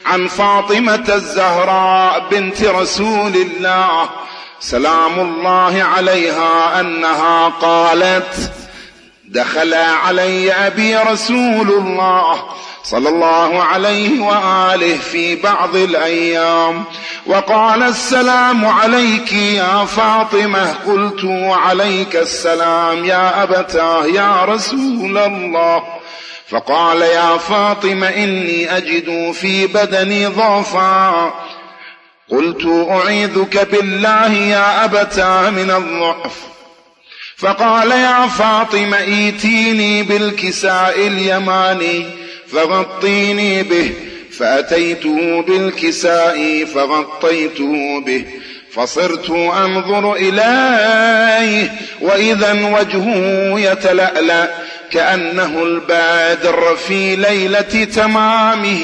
عن فاطمة الزهراء بنت رسول الله سلام الله عليها أنها قالت: دخل علي أبي رسول الله صلى الله عليه وآله في بعض الأيام وقال: السلام عليك يا فاطمة. قلت: وعليك السلام يا أبتاه يا رسول الله. فقال: يا فاطمة إني أجد في بدني ضعفا. قلت: أعيذك بالله يا أبتاه من الضعف. فقال: يا فاطمة ائتيني بالكساء اليماني فغطيني به. فأتيته بالكساء فغطيته به، فصرت أنظر إليه وإذا وجهه يتلألأ كأنه البدر في ليلة تمامه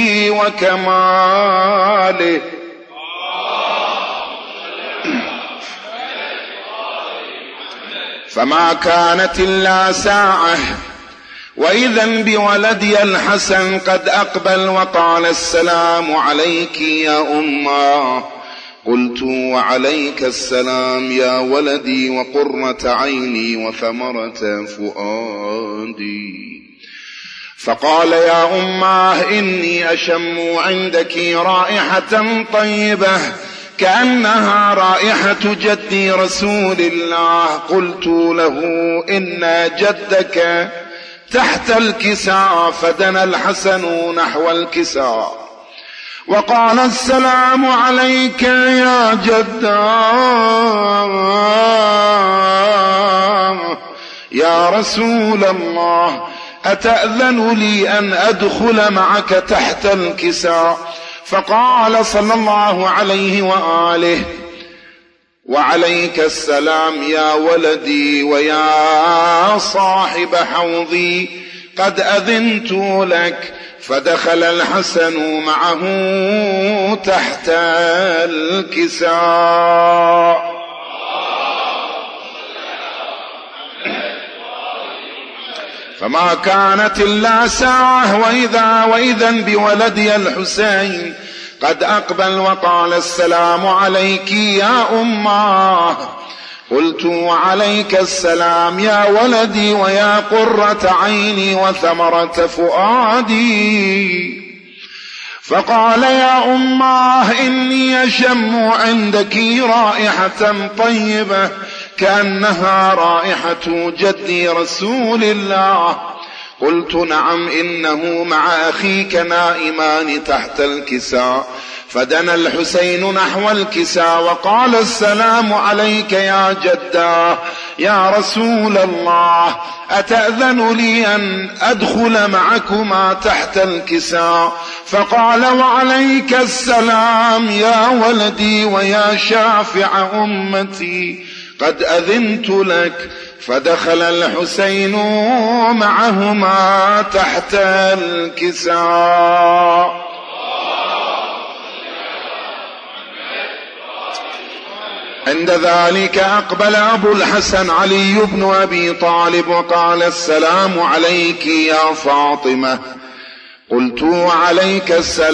وكماله. فما كانت إلا ساعة وإذا بولدي الحسن قد أقبل وقال: السلام عليك يا أمه. قلت: وعليك السلام يا ولدي وقرة عيني وثمرة فؤادي. فقال: يا أمه إني أشم عندك رائحة طيبة كأنها رائحة جدي رسول الله. قلت له: إن جدك تحت الكساء. فدنا الحسن نحو الكساء وقال: السلام عليك يا جدا يا رسول الله، أتأذن لي أن أدخل معك تحت الكساء؟ فقال صلى الله عليه وآله: وعليك السلام يا ولدي ويا صاحب حوضي، قد أذنت لك. فدخل الحسن معه تحت الكساء. فما كانت إلا ساعة وإذا بولدي الحسين قد أقبل وقال: السلام عليك يا أمه. قلت: وعليك السلام يا ولدي ويا قرة عيني وثمرة فؤادي. فقال: يا أمه إني أشم عندك رائحة طيبة كأنها رائحة جدي رسول الله. قلت: نعم، إنه مع أخيك نائمان تحت الكساء. فدنا الحسين نحو الكساء وقال: السلام عليك يا جداه يا رسول الله، أتأذن لي أن أدخل معكما تحت الكساء؟ فقال: وعليك السلام يا ولدي ويا شافع أمتي، قد أذنت لك. فدخل الحسين معهما تحت الكساء. عند ذلك أقبل أبو الحسن علي بن أبي طالب وقال: السلام عليك يا فاطمة. قلت: وعليك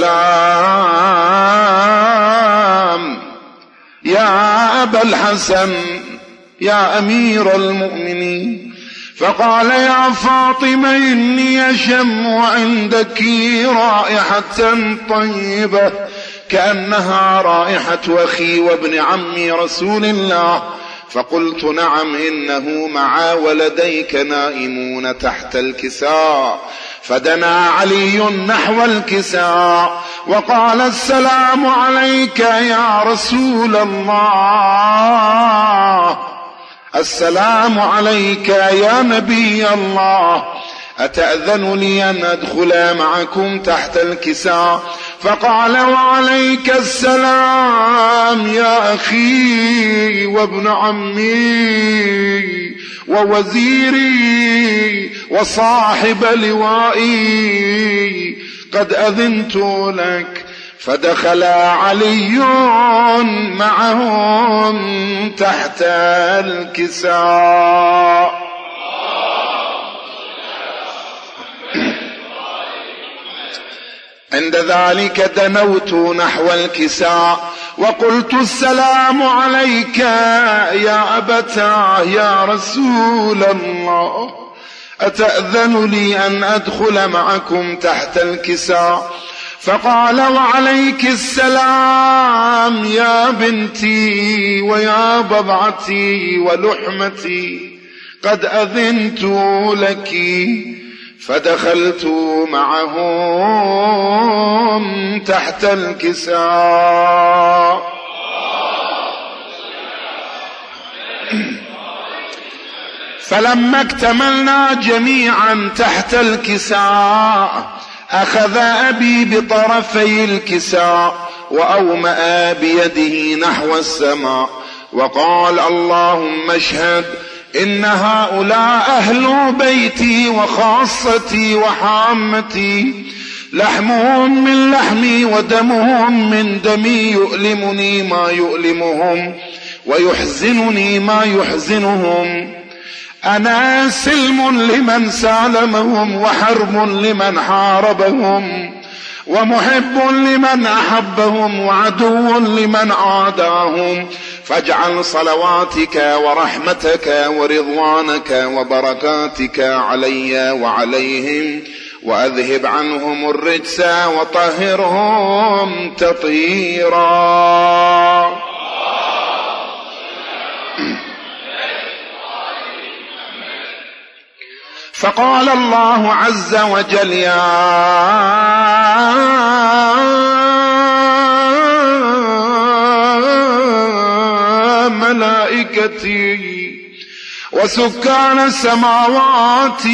السلام يا أبا الحسن يا أمير المؤمنين. فقال: يا فاطمة إني أشم عندك رائحة طيبة كأنها رائحة أخي وابن عمي رسول الله. فقلت: نعم، إنه مع ولديك نائمون تحت الكساء. فدنا علي نحو الكساء وقال: السلام عليك يا رسول الله، السلام عليك يا نبي الله، أتأذن لي أن أدخل معكم تحت الكساء؟ فقال: وعليك السلام يا أخي وابن عمي ووزيري وصاحب لوائي، قد أذنت لك. فدخل علي معهم تحت الكساء. عند ذلك دنوت نحو الكساء وقلت: السلام عليك يا أبتاه يا رسول الله، أتأذن لي أن أدخل معكم تحت الكساء؟ فقال: وعليك السلام يا بنتي ويا بضعتي ولحمتي، قد أذنت لك. فدخلت معهم تحت الكساء. فلما اكتملنا جميعا تحت الكساء أخذ أبي بطرفي الكساء وأومأ بيده نحو السماء وقال: اللهم اشهد إن هؤلاء أهل بيتي وخاصتي وحامتي، لحمهم من لحمي ودمهم من دمي، يؤلمني ما يؤلمهم ويحزنني ما يحزنهم. أنا سلم لمن سالمهم وحرب لمن حاربهم ومحب لمن أحبهم وعدو لمن عاداهم. فاجعل صلواتك ورحمتك ورضوانك وبركاتك علي وعليهم، وأذهب عنهم الرجس وطهرهم تطهيرا. فقال الله عز وجل: يا ملائكتي وسكان السماوات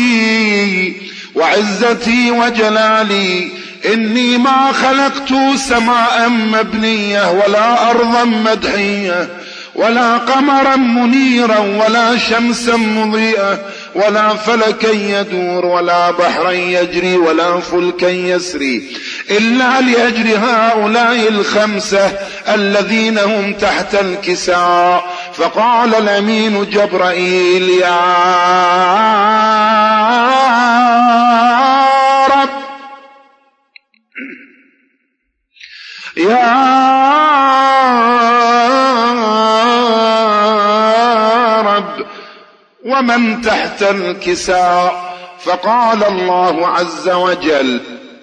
وعزتي وجلالي، إني ما خلقت سماء مبنية ولا أرضا مدحية ولا قمرا منيرا ولا شمسا مضيئة ولا فلكا يدور ولا بحرا يجري ولا فلكا يسري، إلا لأجل هؤلاء الخمسة الذين هم تحت الكساء. فقال الأمين جبرائيل: يا رب يا رب ومن تحت الكساء؟ فقال الله عز وجل: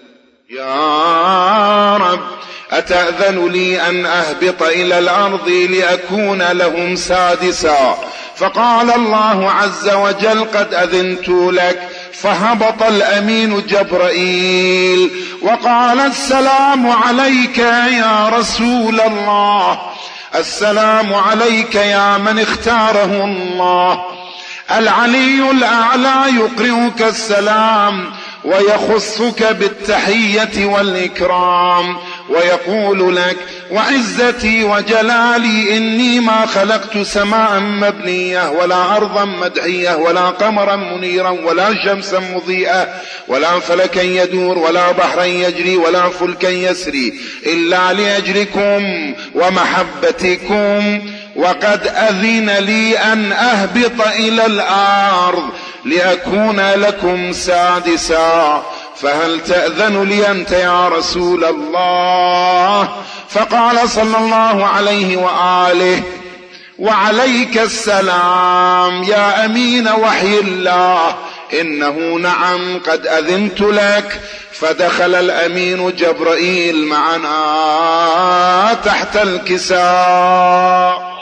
يا رب أتأذن لي أن أهبط إلى الأرض لأكون لهم سادسا؟ فقال الله عز وجل: قد أذنت لك. فهبط الأمين جبرائيل وقال: السلام عليك يا رسول الله، السلام عليك يا من اختاره الله، العلي الأعلى يقرئك السلام ويخصك بالتحية والإكرام ويقول لك: وعزتي وجلالي إني ما خلقت سماء مبنية ولا أرضا مدحية ولا قمرا منيرا ولا شمسا مضيئة ولا فلكا يدور ولا بحرا يجري ولا فلكا يسري، إلا لأجلكم ومحبتكم، وقد أذن لي أن أهبط إلى الأرض لأكون لكم سادسا، فهل تأذن لي أنت يا رسول الله؟ فقال صلى الله عليه وآله: وعليك السلام يا أمين وحي الله، إنه نعم قد أذنت لك. فدخل الأمين جبرائيل معنا تحت الكساء.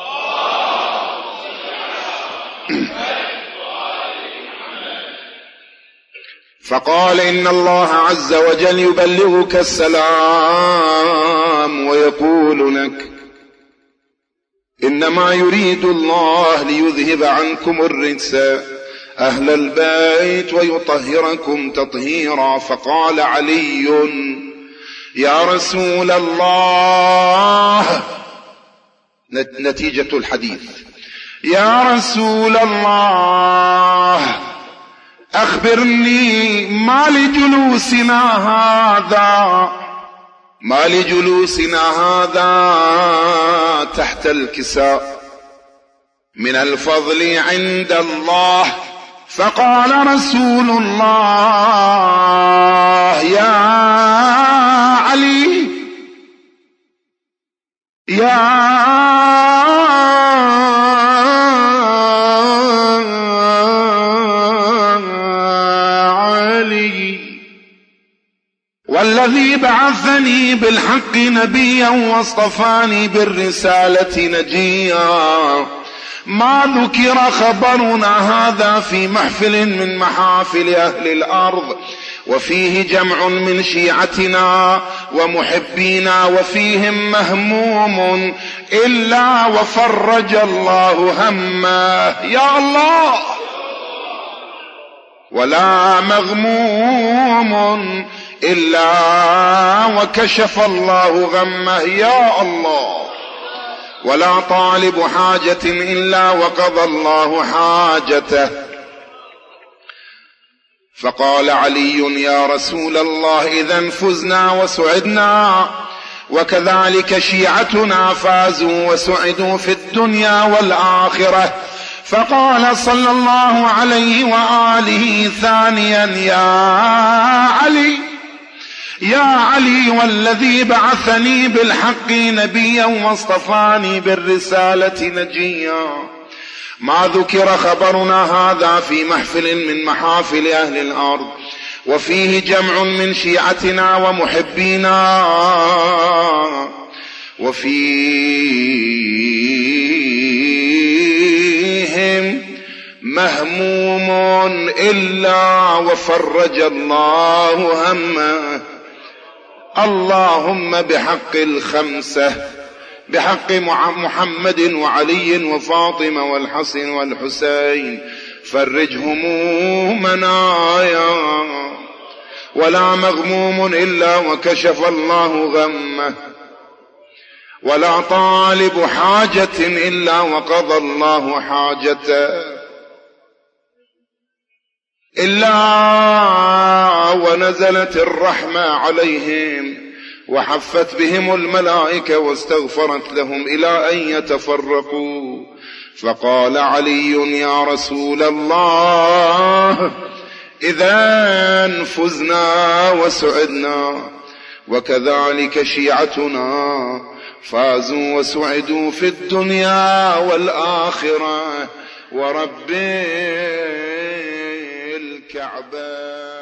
فقال: إن الله عز وجل يبلغك السلام ويقول لك: إنما يريد الله ليذهب عنكم الرجس أهل البيت ويطهركم تطهيرا. فقال علي: يا رسول الله، نتيجة الحديث: يا رسول الله أخبرني ما لجلوسنا هذا تحت الكساء من الفضل عند الله. فقال رسول الله: يا يا علي والذي بعثني بالحق نبيا واصطفاني بالرسالة نجيا، ما ذكر خبرنا هذا في محفل من محافل أهل الأرض، وفيه جمع من شيعتنا ومحبينا وفيهم مهموم إلا وفرج الله همه. يا الله. ولا مغموم إلا وكشف الله غمه. يا الله. ولا طالب حاجة إلا وقضى الله حاجته. فقال علي يا رسول الله إذا فزنا وسعدنا، وكذلك شيعتنا فازوا وسعدوا في الدنيا والآخرة. فقال صلى الله عليه وآله ثانيا يا علي والذي بعثني بالحق نبيا واصطفاني بالرسالة نجيا، ما ذكر خبرنا هذا في محفل من محافل أهل الأرض، وفيه جمع من شيعتنا ومحبينا وفيهم مهموم إلا وفرج الله همه. اللهم بحق الخمسة، بحق محمد وعلي وفاطمة والحسن والحسين، فرج همومنا يا. ولا مغموم إلا وكشف الله غمه، ولا طالب حاجة إلا وقضى الله حاجته، إلا ونزلت الرحمة عليهم وحفت بهم الملائكة واستغفرت لهم إلى أن يتفرقوا. فقال علي يا رسول الله إذا فزنا وسعدنا، وكذلك شيعتنا فازوا وسعدوا في الدنيا والآخرة ورب الكعبة.